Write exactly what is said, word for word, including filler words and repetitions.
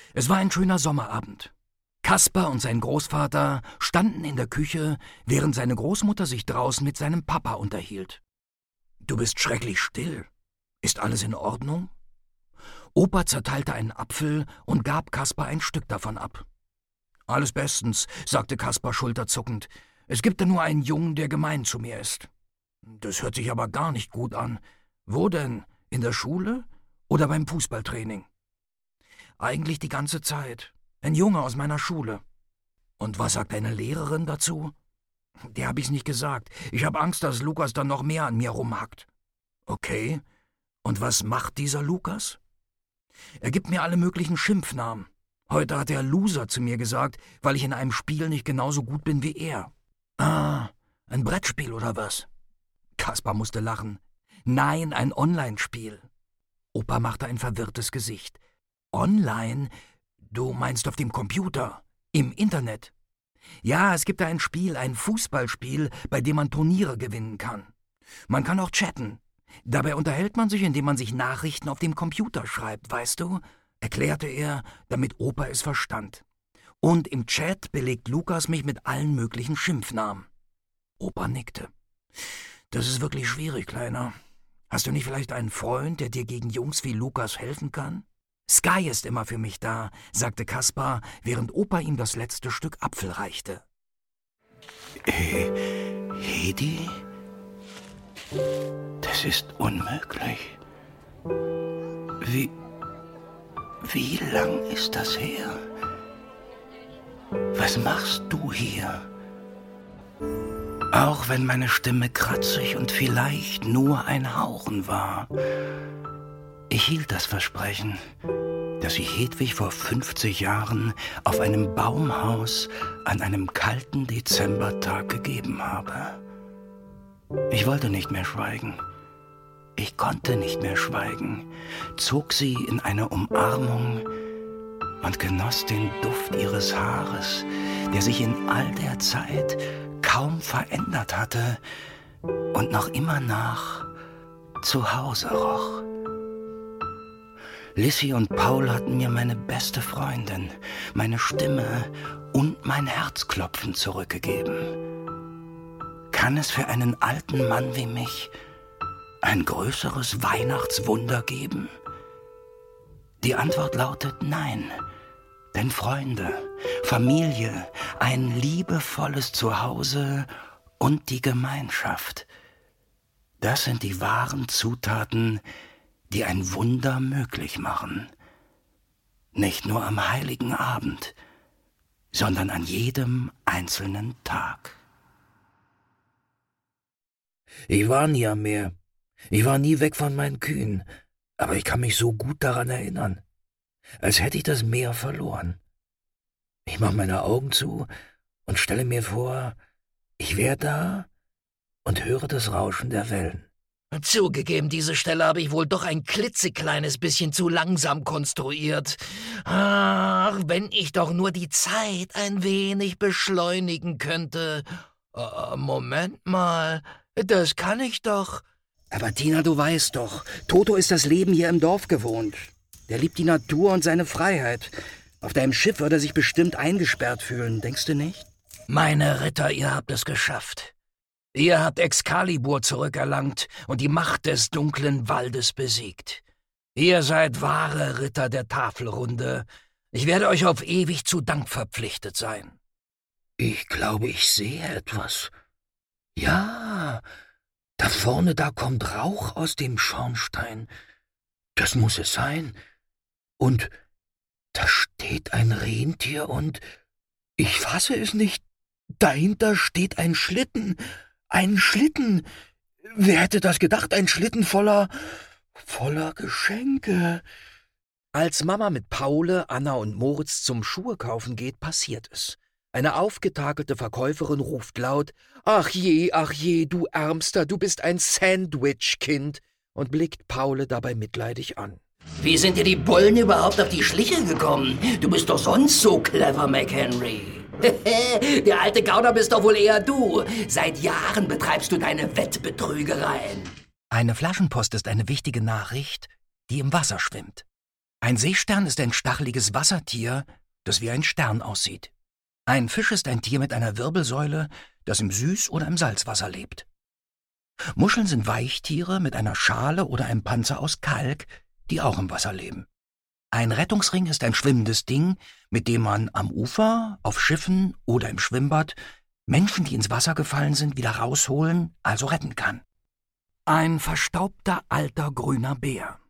Es war ein schöner Sommerabend. Kaspar und sein Großvater standen in der Küche, während seine Großmutter sich draußen mit seinem Papa unterhielt. »Du bist schrecklich still. Ist alles in Ordnung?« Opa zerteilte einen Apfel und gab Kaspar ein Stück davon ab. »Alles bestens«, sagte Kaspar schulterzuckend. »Es gibt da nur einen Jungen, der gemein zu mir ist.« »Das hört sich aber gar nicht gut an. Wo denn? In der Schule oder beim Fußballtraining?« »Eigentlich die ganze Zeit. Ein Junge aus meiner Schule.« »Und was sagt deine Lehrerin dazu?« »Der hab ich's nicht gesagt. Ich hab Angst, dass Lukas dann noch mehr an mir rumhackt.« »Okay. Und was macht dieser Lukas?« »Er gibt mir alle möglichen Schimpfnamen. Heute hat er Loser zu mir gesagt, weil ich in einem Spiel nicht genauso gut bin wie er.« »Ah, ein Brettspiel oder was?« Kaspar musste lachen. »Nein, ein Online-Spiel.« Opa machte ein verwirrtes Gesicht. »Online? Du meinst auf dem Computer? Im Internet?« »Ja, es gibt da ein Spiel, ein Fußballspiel, bei dem man Turniere gewinnen kann. Man kann auch chatten. Dabei unterhält man sich, indem man sich Nachrichten auf dem Computer schreibt, weißt du?«, erklärte er, damit Opa es verstand. »Und im Chat belegt Lukas mich mit allen möglichen Schimpfnamen.« Opa nickte. »Das ist wirklich schwierig, Kleiner. Hast du nicht vielleicht einen Freund, der dir gegen Jungs wie Lukas helfen kann?« »Sky ist immer für mich da«, sagte Kaspar, während Opa ihm das letzte Stück Apfel reichte. Äh, Hedi? Das ist unmöglich. Wie... Wie lang ist das her? Was machst du hier? Auch wenn meine Stimme kratzig und vielleicht nur ein Hauchen war. Ich hielt das Versprechen, das ich Hedwig vor fünfzig Jahren auf einem Baumhaus an einem kalten Dezembertag gegeben habe. Ich wollte nicht mehr schweigen. Ich konnte nicht mehr schweigen, zog sie in eine Umarmung und genoss den Duft ihres Haares, der sich in all der Zeit kaum verändert hatte und noch immer nach Zuhause roch. Lissy und Paul hatten mir meine beste Freundin, meine Stimme und mein Herzklopfen zurückgegeben. Kann es für einen alten Mann wie mich ein größeres Weihnachtswunder geben? Die Antwort lautet nein. Denn Freunde, Familie, ein liebevolles Zuhause und die Gemeinschaft, das sind die wahren Zutaten, die ein Wunder möglich machen. Nicht nur am heiligen Abend, sondern an jedem einzelnen Tag. Ich war nie am Meer. Ich war nie weg von meinen Kühen, aber ich kann mich so gut daran erinnern, als hätte ich das Meer verloren. Ich mache meine Augen zu und stelle mir vor, ich wäre da und höre das Rauschen der Wellen. Zugegeben, diese Stelle habe ich wohl doch ein klitzekleines bisschen zu langsam konstruiert. Ach, wenn ich doch nur die Zeit ein wenig beschleunigen könnte. Uh, Moment mal, das kann ich doch. Aber Tina, du weißt doch, Toto ist das Leben hier im Dorf gewohnt. Der liebt die Natur und seine Freiheit. Auf deinem Schiff würde er sich bestimmt eingesperrt fühlen, denkst du nicht? Meine Ritter, ihr habt es geschafft. Ihr habt Excalibur zurückerlangt und die Macht des dunklen Waldes besiegt. Ihr seid wahre Ritter der Tafelrunde. Ich werde euch auf ewig zu Dank verpflichtet sein. Ich glaube, ich sehe etwas. Ja, da vorne, da kommt Rauch aus dem Schornstein. Das muss es sein. Und da steht ein Rentier und... Ich fasse es nicht. Dahinter steht ein Schlitten. Ein Schlitten. Wer hätte das gedacht? Ein Schlitten voller... voller Geschenke. Als Mama mit Paule, Anna und Moritz zum Schuhe kaufen geht, passiert es. Eine aufgetakelte Verkäuferin ruft laut, »Ach je, ach je, du Ärmster, du bist ein Sandwich-Kind«, und blickt Paule dabei mitleidig an. Wie sind dir die Bullen überhaupt auf die Schliche gekommen? Du bist doch sonst so clever, McHenry. Der alte Gauner bist doch wohl eher du. Seit Jahren betreibst du deine Wettbetrügereien. Eine Flaschenpost ist eine wichtige Nachricht, die im Wasser schwimmt. Ein Seestern ist ein stacheliges Wassertier, das wie ein Stern aussieht. Ein Fisch ist ein Tier mit einer Wirbelsäule, das im Süß- oder im Salzwasser lebt. Muscheln sind Weichtiere mit einer Schale oder einem Panzer aus Kalk, die auch im Wasser leben. Ein Rettungsring ist ein schwimmendes Ding, mit dem man am Ufer, auf Schiffen oder im Schwimmbad Menschen, die ins Wasser gefallen sind, wieder rausholen, also retten kann. Ein verstaubter alter grüner Bär.